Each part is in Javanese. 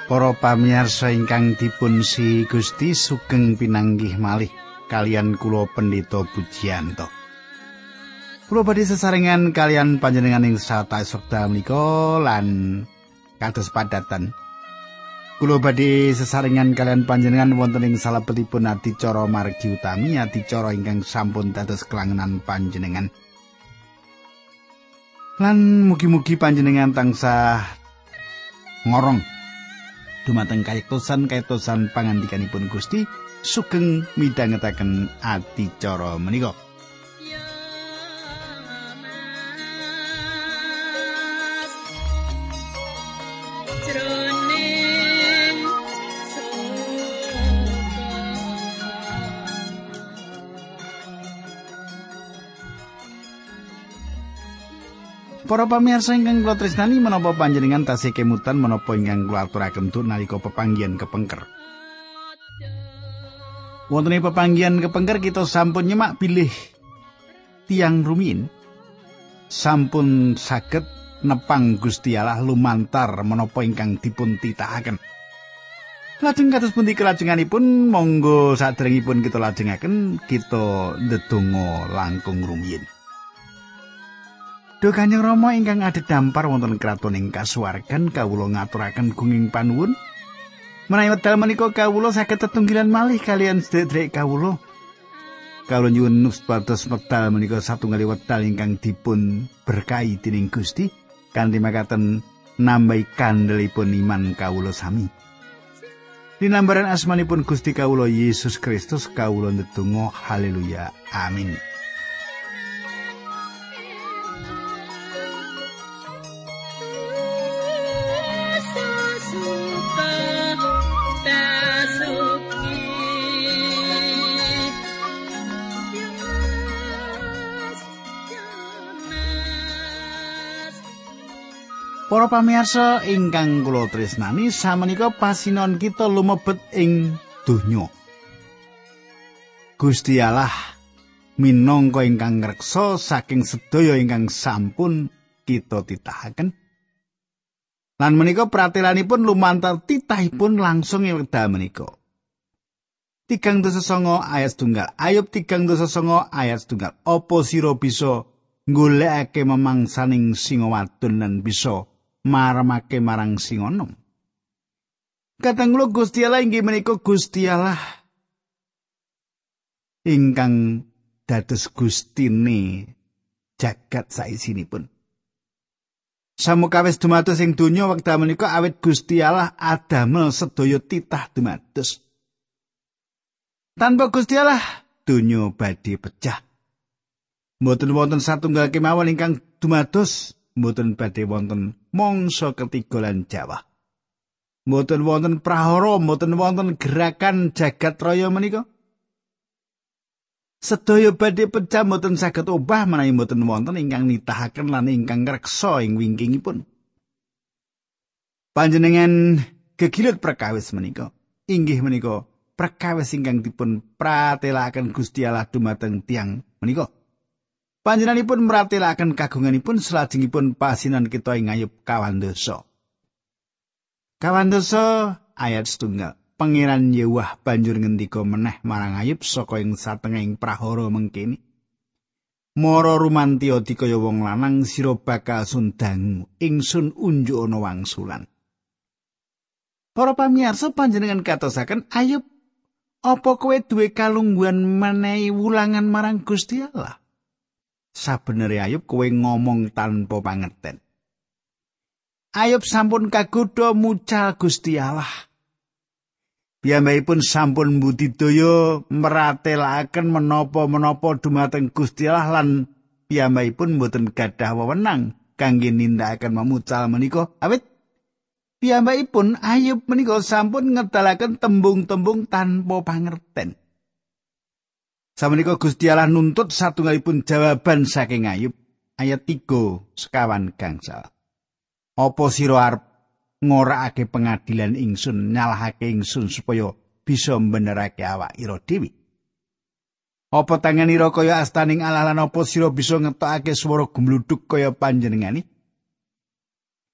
Para pamirsa ingkang dipun si Gusti sugeng pinanggih malih kalian kula Pendeta Pujiyanto. Kula badhe sesarengan kalian panjenengan ing sataes wekdal menika lan kados padatan. Kula badhe sesarengan kalian panjenengan wonten ing salebetipun adicara margi utami, adicara ingkang sampun dados kelangenan panjenengan. Lan mugi-mugi panjenengan tansah ngorong dumateng kayektosan pangandikanipun Gusti sugeng midhangetaken adicara menika. Para pamirsa ingkang kula tresnani, menapa panjenengan tasih kemutan menapa ingkang kula aturaken tur nalika pepanggihan kepengker. Wonten ing pepanggihan kepengker kita sampun nyemak bilih tiyang rumiyin sampun saged nepang Gusti Allah lumantar menapa ingkang dipun titahaken. Lajeng kados pundi kelajenganipun, monggo saderengipun kita lajengaken kita ndedonga langkung rumiyin. Duh Kanjeng Rama ingkang adhedhampar wonten kraton ing kasuwargan, kawula ngaturaken gunging panuwun menawi wekdal menika kawula saged tetunggilan malih kalian sedherek kawula. Kawula nyuwun supados wekdal menika satunggaling wekdal ingkang dipun berkahi dening Gusti kanthi makaten nambahi kandelipun iman kawula sami. Dinambaran asmanipun Gusti kawula Yesus Kristus kawula ndedonga haleluya. Amin. Para pamirsa ingkang kula tresnani, samenika pasinon kita lumebet ing donya. Gusti Allah minangka ingkang ngreksa saking sedaya ingkang sampun kita titahaken. Lan menika pratelanipun lumantar titahipun langsung ing wekdal menika. 3:9 ayat 1. Ayub 3:9 ayat 1. Apa sira bisa golekake memangsaning singa wadon lan bisa maremake marang singa enom? Katanggulo Gusti Allah inggih menika Gusti Allah ingkang dados gustine jagat saisinipun. Samukawis dumados ing donya wekdal menika awit Gusti Allah adamel sedaya titah dumados. Tanpa Gusti Allah donya badhe pecah. Mboten wonten satunggal kemawon ingkang dumados, mboten badhe wonten mangsa ketiga lan jawah. Mboten wonten prahara, mboten wonten gerakan jagat raya menika. Sedaya badhe pecah mboten saged obah menawi mboten wonten ingkang nitahaken lan ingkang ngreksa ing wingkingipun. Panjenengan gegilut perkawis menika. Inggih menika perkawis ingkang dipun pratelakaken Gusti Allah dumateng tiyang menika. Panjenenganipun mratelaken kagunganipun salajengipun pasinan kita ing Ayub 2. Ayat 1. Pangeran Yewah banjur ngendika meneh marang Ayub saka ing satengahing prahara mengkene. Mara rumantiya dikaya wong lanang sira bakal sundangu, ingsun unjuk ana wangsulan. Para pamirsa panjenengan katosaken Ayub, apa kowe duwe kalungguhan menehi wulangan marang Gusti Allah? Sabenere Ayub kowe ngomong tanpa pangerten. Ayub sampun kagodha mucal Gusti Allah. Piyambakipun sampun budidaya mratelaken menapa-menapa dumateng Gusti Allah lan piyambakipun boten gadah wewenang kangge nindakaken memucal menika awit piyambakipun Ayub menika sampun ngedalaken tembung-tembung tanpa pangerten. Samenika Gusti Allah nuntut satunggalipun jawaban saking Ayub ayat 3 sekawan gangsal. Apa sira arep ngorakake pengadilan ingsun, nyalahake ingsun supaya bisa mbenerake awak ira dhewe? Apa tanganira kaya astaning Allah lan apa sira bisa ngetokake swara gembluduk kaya panjenengane?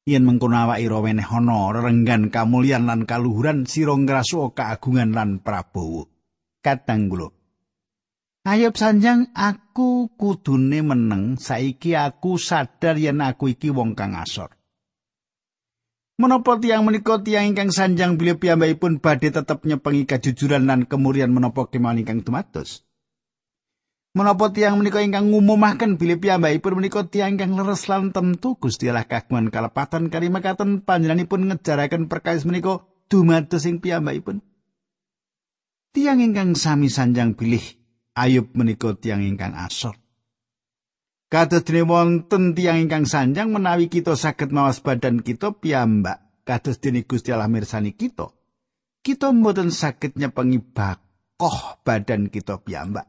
Yen mengkono awake ira weneh ana rerenggan kamulyan lan kaluhuran sira ngrasuk kaagungan lan prabawa. Kadang kula Ayub sanjang aku kudune meneng saiki aku sadar yen aku iki wong kang asor. Menapa tiyang menika tiyang ingkang sanjang bilih piyambakipun badhe tetep nyepengi kajujuran lan kemurian menapa kemawon ingkang dumados? Menapa tiyang menika ingkang ngumumaken bilih piyambakipun menika tiyang ingkang leres lan tentu Gusti Allah kagungan kalepatan kali mekaten panjenenganipun ngejaraken perkawis menika dumados ing piyambakipun? Tiyang ingkang sami sanjang bilih Ayub menika tiyang ingkang asor. Kados dene wonten tiyang ingkang sanjang menawi kita saged mawas badan kita piyambak kados dene Gusti Allah mirsani kita. Kita mboten saged nyepengi bakoh badan kita piyambak.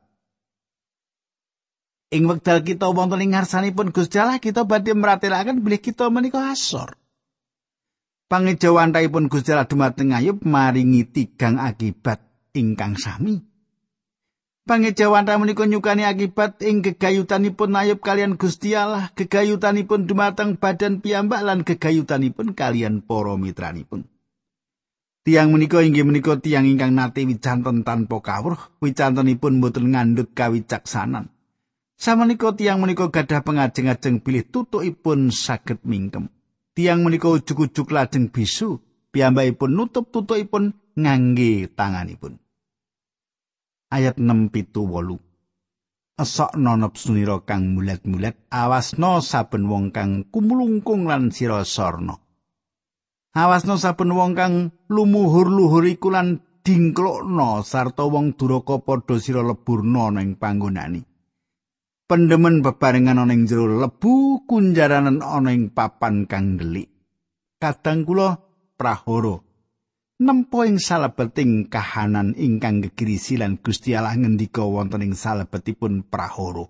Ing wekdal kita wonten ing ngarsanipun Gusti Allah kita badhe mratelaken bilih kita menika asor. Pangejawantahipun Gusti Allah dumateng Ayub maringi tigang akibat ingkang sami. Pangejawantah menika nyukani akibat ing gegayutanipun Ayub kalian Gusti Allah, gegayutanipun dumateng badan piyambak lan gegayutanipun kalian para mitranipun. Tiang menika inggih menika tiang ingkang nate wicanten tanpa kawruh, wicantenipun boten ngandhut kawicaksanan. Samenika tiang menika gadah pengajeng-ajeng bilih tutukipun saged mingkem. Tiang menika ujug-ujug lajeng bisu, piyambakipun nutup tutukipun ngangge tanganipun. Ayat 6:7. Esokno nepsunira kang mulet-mulet, awasno saben wong kang kumulungkung lan sira sorna. Awasno saben wong kang lumuhur-luhur iku lan dingklokno sarta wong duraka padha sira leburna ning panggonane. Pendemen bebarengan ana ing jero lebu, kunjaranen ana ing papan kang ndelik. Kadang kula prahara nempo ing salebeting kahanan ingkang gegirisi lan Gusti Allah ngendika wonten ing salebetipun prahara.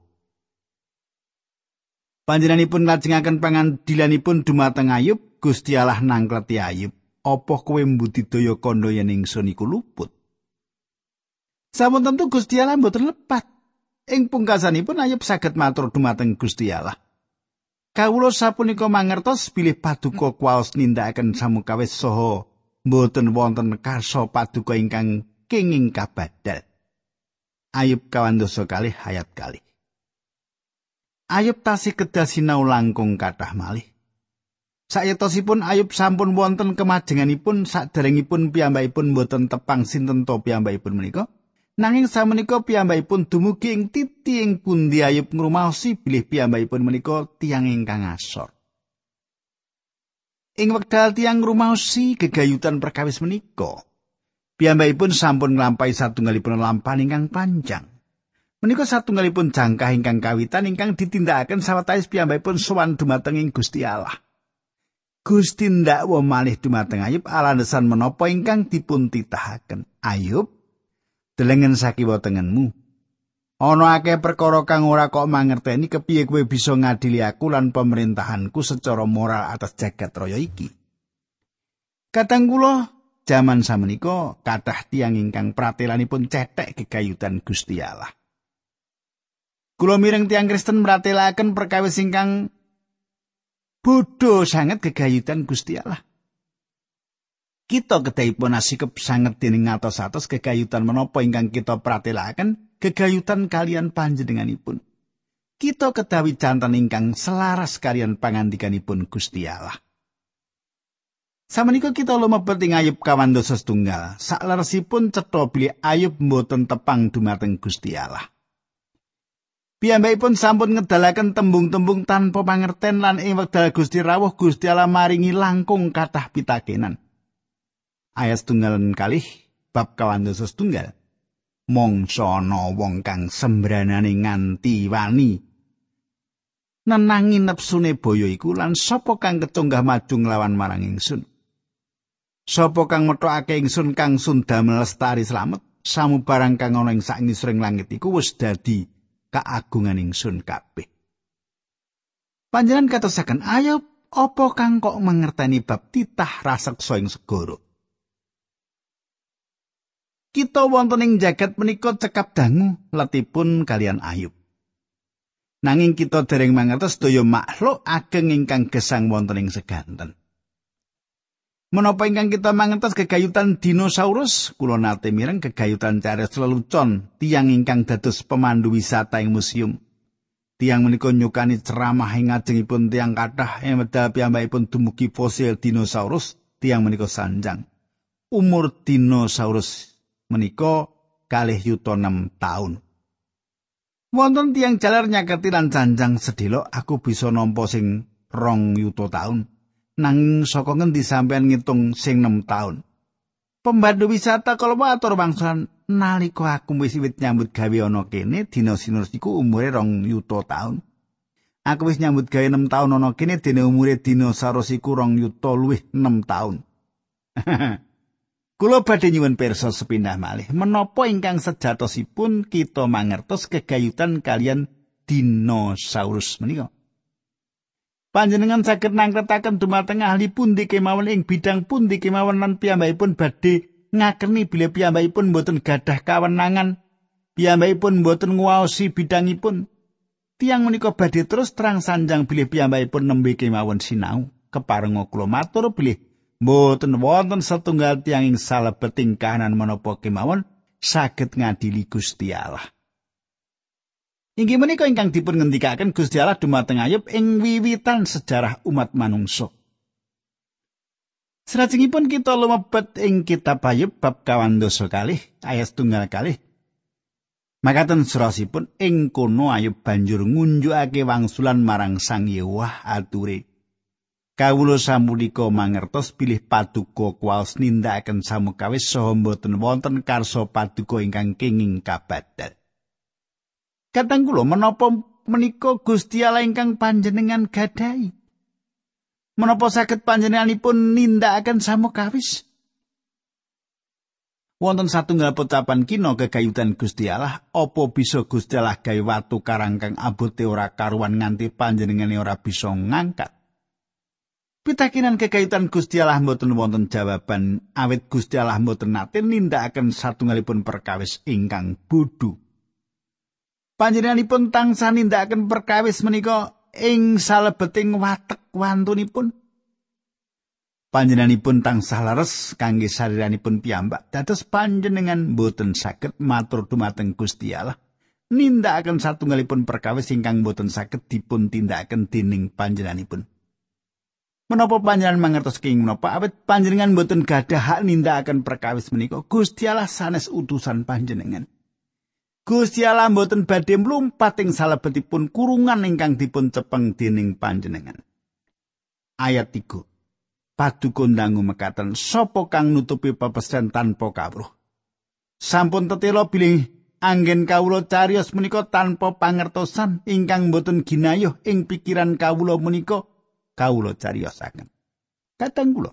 Panjenenganipun lajengaken pangandilanipun dumateng Ayub, Gusti Allah nangkleti Ayub, apa kowe mbudidaya kandha yen ingsun iku luput? Sampun tentu Gusti Allah mboten lepat. Ing pungkasanipun Ayub saged matur dumateng Gusti Allah. Kawula sapunika mangertos bilih paduka kuwaos nindakaken samukawis saha mboten wonten karsa paduka ingkang kenging kabadal. Ayub 2 ayat 2. Ayub tasih kedah sinau langkung kathah malih. Sayetosipun Ayub sampun wonten kemajenganipun saderengipun piyambakipun mboten tepang sinten to piyambakipun menika. Nanging samenika piyambakipun dumugi ing titi ing pundi Ayub ngrumaosi bilih piyambakipun menika tiyang ingkang asor. Ing wekdal tiyang ngrumaosi gegayutan perkawis menika, piyambakipun sampun nglampahi satunggalipun lampahan ingkang panjang. Menika satunggalipun jangkah ingkang kawitan ingkang ditindakaken sawetawis piyambakipun sowan dumateng ing Gusti Allah. Gusti ndakwa malih dumateng Ayub alandesan menapa ingkang dipun titahaken. Ayub, delengen sakiwa tengenmu. Ana akeh perkara kang ora kok mangerteni kepiye kowe bisa ngadili aku lan pemerintahanku secara moral atas jagat raya iki. Kadang kula jaman samenika kathah tiyang ingkang pratelanipun cethek gegayutan Gusti Allah. Kula mireng tiyang Kristen mratelaken perkawis ingkang bodho sanget gegayutan Gusti Allah. Kita kedahipun asikep sanget dening ngatos-atos gegayutan menapa ingkang kita pratelaken, gegayutan kalian panjenenganipun. Kita kedah wicanten ingkang selaras kalian pangandikanipun Gusti Allah. Samenika kita lumebet ing Ayub 2 sakleresipun cetha bilih Ayub mboten tepang dumateng Gusti Allah. Piyambakipun sampun ngedalaken tembung-tembung tanpa pangerten lan ing wekdal Gusti rawuh Gusti Allah maringi langkung kathah pitakenan. Ayat 1 bab 2 mongso ana wong kang sembranane nganti wani nenangi nepsune boyo iku lan sapa kang ketunggah maju nglawan marang ingsun. Sapa kang metokake ingsun kang sundamel lestari slamet, samubarang kang ana ing sak ngisring langit iku wis dadi kaagungan ingsun kabeh. Panjenengan katosaken Ayub, apa kang kok mangerteni bab titah raseksa ing segara? Kita wonten ing jagat menika cekap dangu letipun kalian Ayub. Nanging kita dereng mangertos sedaya makhluk ageng ingkang gesang wonten ing seganten. Menapa ingkang kita mangertos gegayutan dinosaurus, kula nate mireng gegayutan cariyos lelucon tiyang ingkang dados pemandu wisata ing museum. Tiyang menika nyukani ceramah ing ngajengipun tiyang kathah ing medal piyambakipun dumugi fosil dinosaurus, tiyang menika sanjang. Umur dinosaurus menika 2,6 taun. Wonten tiyang jaler nyaketi lan sanjang sedhela aku bisa nampa sing 2 yuta taun. Nanging saka ngendi sampean ngitung sing 6 taun? Pembantu wisata kala matur wangsulan nalika aku wis wiwit nyambut gawe ana kene dinosaurus iku umure 2 yuta taun. Aku wis nyambut gawe 6 taun ana kene dene umure dinosaurus iku 2 yuta luwih 6 taun. Kula badhe nyuwun pirsa sepindah malih menapa ingkang sejatosipun kita mangertos gegayutan kalian dinosaurus menika. Panjenengan saged nangkretaken dumateng ahli pundi kemawon ing bidang pundi kemawon lan piyambakipun badhe ngakeni bilih piyambakipun boten gadah kawenangan, piyambakipun boten nguwaosi bidangipun. Tiyang menika badhe terus terang sanjang bilih piyambakipun nembe kemawon sinau. Keparenga kula matur bilih mboten wonten setunggal tiyang ing salebeting kahanan menapa kemawon saged ngadili Gusti Allah. Inggih menika ingkang dipun ngendikaken Gusti Allah dumateng Ayub ing wiwitan sejarah umat manungsa. Salajengipun kita lumebet ing kitab Ayub bab 22 ayat 1. Makaten surasipun ing kono Ayub banjur ngunjukake wangsulan marang Sang Yewah ature. Kawula sapunika mangertos bilih paduka kuwaos nindakaken samukawis saha boten wonten karsa paduka ingkang kenging kabadat. Kateng kula menapa menika Gusti Allah ingkang panjenengan gadahi? Menapa saged panjenenganipun nindakaken samukawis? Wonten satunggal pocapan kina gegayutan Gusti Allah, apa bisa Gusti Allah gawe watu karang kang abote ora karuan nganti panjenengane ora bisa ngangkat? Pitakinan kekaitan Gusti Allah mboten wonten jawaban awit Gusti Allah mboten nate nindakaken satunggalipun perkawis ingkang bodho. Panjenenganipun tansah nindakaken perkawis menika ing salebeting watek wantunipun. Panjenenganipun tansah leres kangge sariranipun piyambak. Dados panjenengan mboten saged matur dumateng Gusti Allah nindakaken satunggalipun perkawis ingkang mboten saged dipun tindakaken dening panjenenganipun. Menapa panjenengan mangertos kenging menapa awit panjenengan boten gadah hak nindakaken perkawis menika Gusti Allah sanes utusan panjenengan. Gusti Allah boten badhe mlumpat ing salebetipun kurungan ingkang dipun cepeng dening panjenengan. Ayat 3. Paduka ndangu mekaten sapa kang nutupi pepesen tanpa kawruh. Sampun tetela bilih anggen kawula cariyos menika tanpa pangertosan ingkang boten ginayuh ing pikiran kawula menika kawula cariyosaken. Kateng kula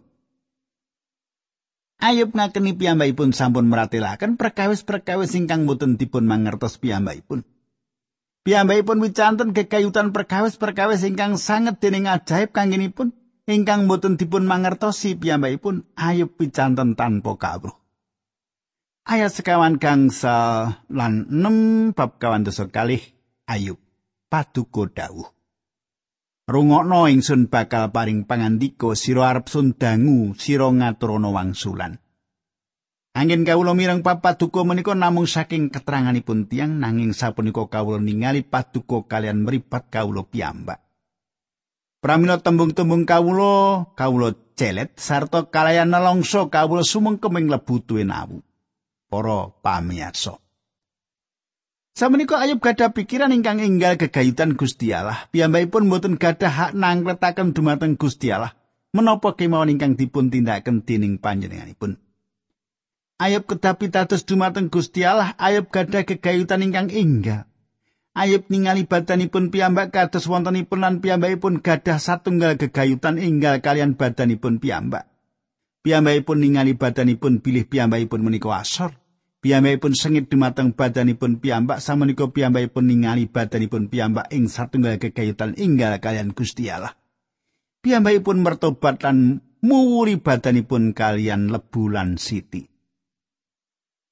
Ayub ngakeni piyambakipun sampun meratelaken perkawis-perkawis ingkang boten dipun mangertos piyambakipun. Piyambakipun wicanten gegayutan perkawis-perkawis ingkang sanget dening ajaib kanggenipun ingkang boten dipun mangertosi piyambakipun. Ayub wicanten tanpa kawruh. Ayat 1 gangsal lan 6 bab 22 Ayub paduka dawuh. Rungokno ingsun bakal paring pangandika sira arep sundangu sira ngaturana wangsulan. Anggen kawula mireng paduka menika namung saking keteranganipun tiyang nanging sapunika kawula ningali paduka kalian mripat kawula piyambak. Pramila tembung-tembung kawula celet sarta kalayan nelongso kawula sumengkem ing lebu tuwin awu. Para pamirsa. Samenika Ayub gadah pikiran ingkang enggal gegayutan Gusti Allah. Piyambakipun boten gadah hak nangkletaken dumateng Gusti Allah menapa kemawon ingkang dipun tindakaken dening panjenenganipun. Ayub kedah pitados dumateng Gusti Allah. Ayub gadah gegayutan ingkang enggal. Ayub ningali badanipun piyambak kados wontenipun lan piyambakipun gadah satunggal gegayutan enggal kalian badanipun piyambak. Piyambakipun ningali badanipun bilih piyambakipun menika asor. Piyambakipun sengit dumateng badanipun piyambak samenika piyambakipun ningali badanipun piyambak ing satunggal gegayutan enggal kalian Gusti Allah. Piyambakipun mertobat lan muwuri badanipun kalian lebu lan siti.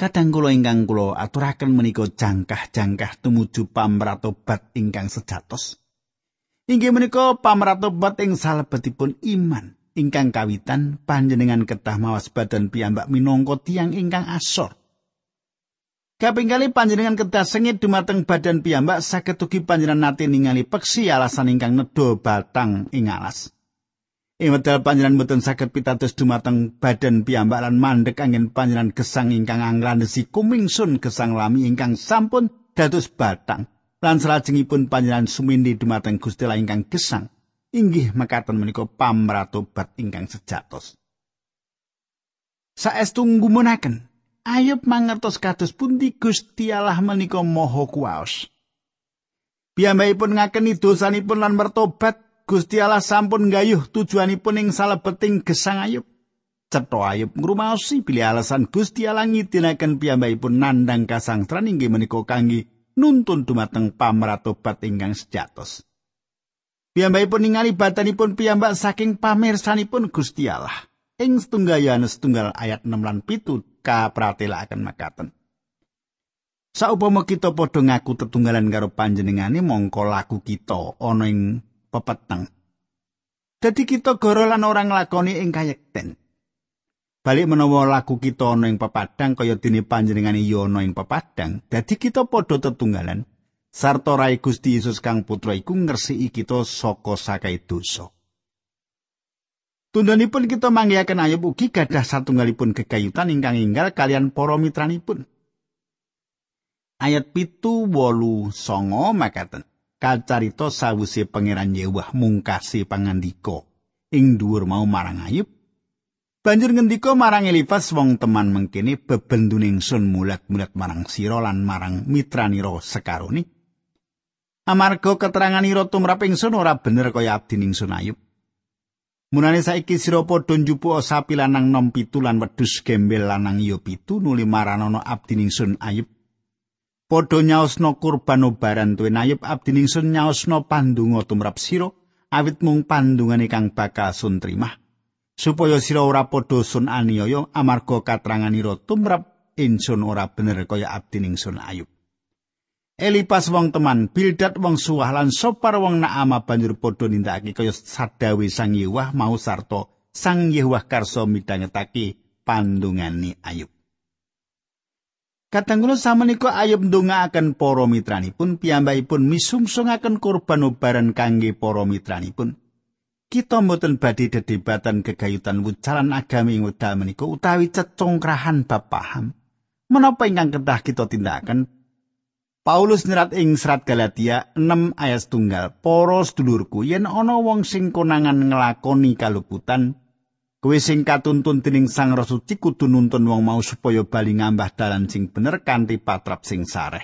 Kadang kula ingkang kula aturaken menika jangkah-jangkah tumuju pamratobat ingkang sejatos. Inggih menika pamratobat ing salebetipun iman ingkang kawitan panjenengan kedah mawas badan piyambak minangka tiyang ingkang asor. Kaping kalih panjenengan kedah sengit dumateng badan piyambak saged ugi panjenengan nate ningali peksi alasan ingkang nedha batang ing alas. Ing wedal panjenengan boten saged pitados dumateng badan piyambak lan mandheg anggen panjenengan gesang ingkang anglandhesi kumingsun gesang lami ingkang sampun dados batang lan salajengipun panjenengan sumindhi dumateng Gusti Allah ingkang gesang inggih mekaten menika pamratobat ingkang sejatos. Saestu nggumunaken Ayub mangertos kados pundi Gusti Allah menika maha kuwaos. Piyambakipun ngakeni dosanipun lan bertobat. Gusti Allah sampun nggayuh tujuanipun ing salebeting gesang Ayub. Cetha Ayub ngrumaosi bilih alasan Gusti Allah ngidinaken piyambakipun nandhang kasangsaran inggih menika kangge nuntun dumateng pamratobat ingkang sejatos. Piyambakipun ningali badanipun piyambak saking pamirsanipun Gusti Allah. Ing setunggal Yohanes setunggal ayat 6 lan 7 kapratelaken makaten. Saupama kita padha ngaku tetunggalan karo panjenengane mongko laku kita ana ing pepeteng. Dadi kita goro lan ora nglakoni ing kayekten. Balik menawa laku kita ana ing pepadang kaya dene panjenengane ya ana ing pepadang, dadi kita padha tetunggalan sarta Rai Gusti Yesus kang putra iku ngresiki kita saka sakai dosa. Tundhonipun kita manggihaken Ayub ugi gadah satunggalipun gegayutan ingkang enggal kalian para mitranipun. Ayat 7, 8, 9 makaten. Kacarita sawise Pangeran Yewah mungkasi pangandika ing dhuwur mau marang Ayub. Banjur ngendika marang Elifas wong teman mengkene bebendune ingsun mulat-mulat marang sira lan marang mitranira sekarone. Amarga keteranganira tumrap ingsun ora bener kaya abdi ingsun Ayub. Munane saiki sira padha njupuk sapi lanang nom 7 lan wedhus gembel lanang ya 7 nuli maranono abdi ingsun Ayub. Padha nyaosna kurban obaran tuwin Ayub abdi ingsun nyaosna pandonga tumrap sira awit mung pandungane kang bakal sun trimah supaya sira ora padha sun aniaya amarga katranganira tumrap ingsun ora bener kaya abdi ingsun Ayub. Elipas wong teman, Bildad wong Suwah lan Sopar wong Naama banjur padha nindakake kaya sadawe Sang Yewah mau sarta Sang Yewah karsa midhangetake pandungane Ayub. Kadangkula samenika Ayub ndongaaken para mitranipun piyambakipun misungsungaken kurban obaran kangge para mitranipun. Kita mboten badhe dedebatan gegayutan wucalan agami ing wekdal menika utawi cecongkrahan bab paham. Menapa ingkang kedah kita tindakaken? Paulus nyerat ing serat Galatia 6 ayat 1, para sedulurku yen ana wong sing konangan nglakoni kaluputan kowe sing katuntun dening Sang Roh Suci kudu nuntun wong mau supaya bali ngambah dalan sing bener kanthi patrap sing sareh.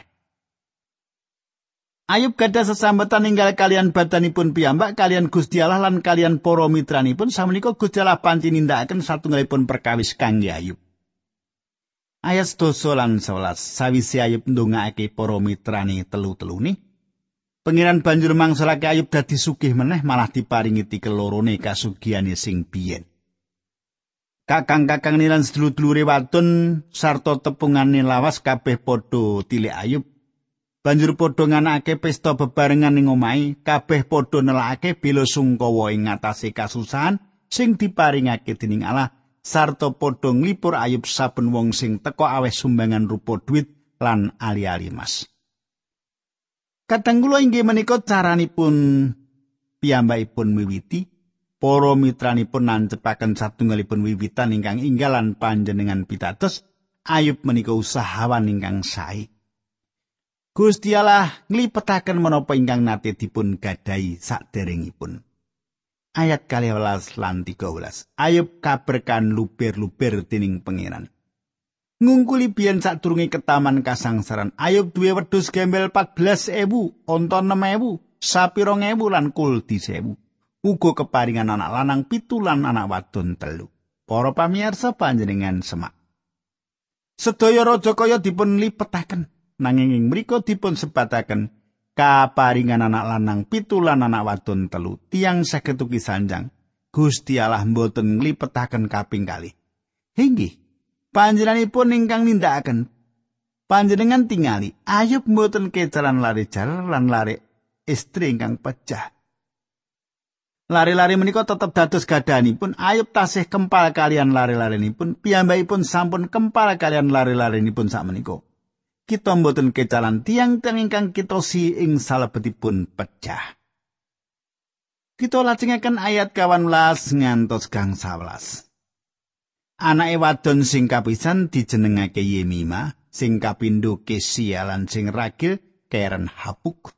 Ayub gadah sesambetan ninggal kalian badanipun piyambak kalian Gusti Allah lan kalian para mitranipun samenika Gusti Allah panci nindakaken satunggalipun perkawis kangge Ayub. Ayat 12 lan 11 sawise Ayub ndongaake para mitrane telu-telune Pangeran banjur mangsalake Ayub dadi sugih meneh malah diparingi tikelorone kasugihane sing biyen. Kakang-kakang lan sedulur-dulure wadon sarta tepungane lawas kabeh padha tilik Ayub. Banjur padha nganakake pesta bebarengan ning omahe, kabeh padha nelakake bela sungkawa ing ngatasé kasusahan sing diparingake dening Allah sarta padha nglipur Ayub saben wong sing teka aweh sumbangan rupa dhuwit lan ali-ali mas. Kadang kula inggih menika caranipun piyambakipun miwiti para mitranipun nancepaken satunggalipun wiwitan ingkang inggalan panjenengan pitados Ayub menika usahawan ingkang sae. Gusti Allah nglipetaken menapa ingkang nate dipun gadahi saderengipun. Ayat 12 lan 13. Ayub kaberkan luber-luber dening pangeran. Ngungkuli biyen sadurunge ketaman kasangsaran, Ayub duwe wedhus gembel 14.000, onta 6.000, sapi 2.000 lan kul 10.000. Uga keparingan anak lanang 7 lan anak wadon 3. Para pamirsa panjenengan semak. Sedaya raja kaya dipun lipetaken, nanging ing mriku dipun sebataken kaparingan anak lanang 7 lan anak wadon 3. Tiyang saged ugi sanjang. Gusti Allah mboten nglipetaken kaping kalih. Inggih, panjenenganipun ingkang nindakaken Panjenengan tingali Ayub mboten kecalan lare jaler lan lare istri ingkang pecah. Lare-lare menika tetep dados gadahanipun. Ayub tasih kempal kalian lare-larenipun. Piyambakipun sampun kempal kalian lare-larenipun sakmenika. Kita mboten kecalan tiang-tiang ingkang kitosi ing salebetipun pecah. Kita lajengaken ayat 18 ngantos gang 11. Anake wadon sing kapisan dijenengake Yemima, sing kapindho Kesia lan sing ragil Keren Hapuk.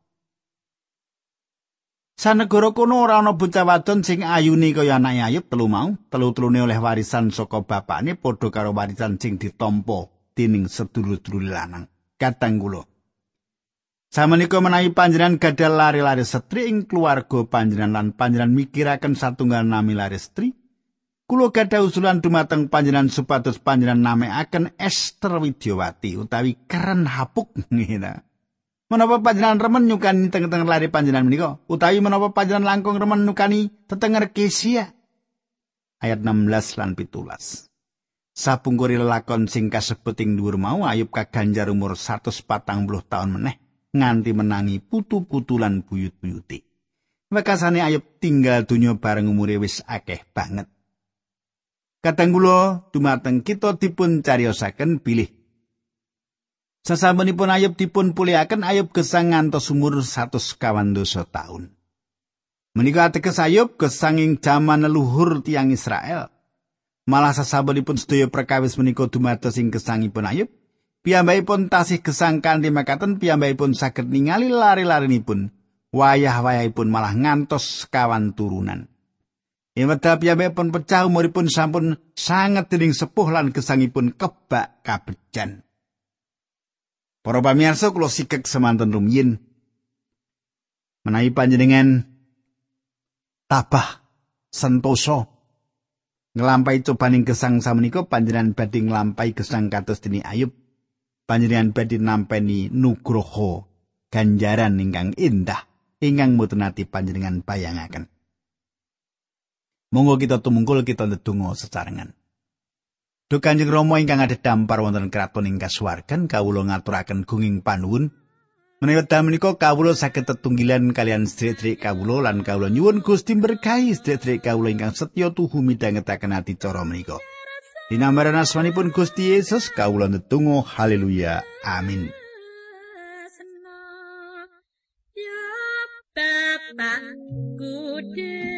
Sanegara kono ora ana bocah wadon sing ayune kaya anake Ayub telu mau, telu-telune oleh warisan saka bapakne padha karo warisan sing ditampa dening sedulur-sedulur lanang. Katang kula. Samenika menawi panjenengan gadah lare-lare setri ing keluarga panjenengan lan panjenengan mikiraken satunggal nami lare setri, kula gadah usulan dumateng panjenengan supados panjenengan namekaken Ester Widyawati utawi Keren Hapuk ngene. Menapa panjenengan remen nyukani teng-teng lare panjenengan menika? Utawi menapa panjenengan langkung remen nyukani tetenger Kesia? Ayat 16 lan 17. Sapungkuri lelakon sing kasebut ing dhuwur mau Ayub kaganjar umur 140 taun meneh nganti menangi putu-putu lan buyut-buyuti. Wekasane Ayub tinggal donya bareng umure wis akeh banget. Kadang kula dumateng kita dipun cariyosaken bilih sasampunipun Ayub dipun pulihaken Ayub gesang ngantos umur 120 taun. Menika ateges Ayub gesang ing jaman leluhur tiyang Israel. Malah sasampunipun sedaya perkawis menika dumados ing gesangipun Ayub, piyambakipun tasih gesang kanthi makaten piyambakipun saged ningali lare-larenipun. Wayah-wayahipun malah ngantos sekawan turunan. Ing wekdal piyambakipun pecah umuripun sampun sanget dening sepuh lan gesangipun kebak kabejan. Para pamirsa kula sikek semanten rumiyin menawi panjenengan tabah sentosa nglampahi cobaning gesang samenika panjenengan badhe nglampahi gesang kados dene Ayub. Panjenengan badhe nampeni nugroho ganjaran ingkang indah ingkang mboten nate panjenengan bayangaken. Monggo kita tumungkul kita ndedonga sesarengan. Duh Kanjeng Rama ingkang adhedhampar wonten kraton ing kasuwargan kawula ngaturaken gunging panuwun menawi wekdal menika kawula saged tetunggilan kalian sedherek kawula lan kawula nyuwun Gusti berkahi sedherek kawula ingkang setya tuhu midhangetaken adicara menika. Dinambaran asmanipun Gusti Yesus kawula ndedonga haleluya amin. Ya Bapa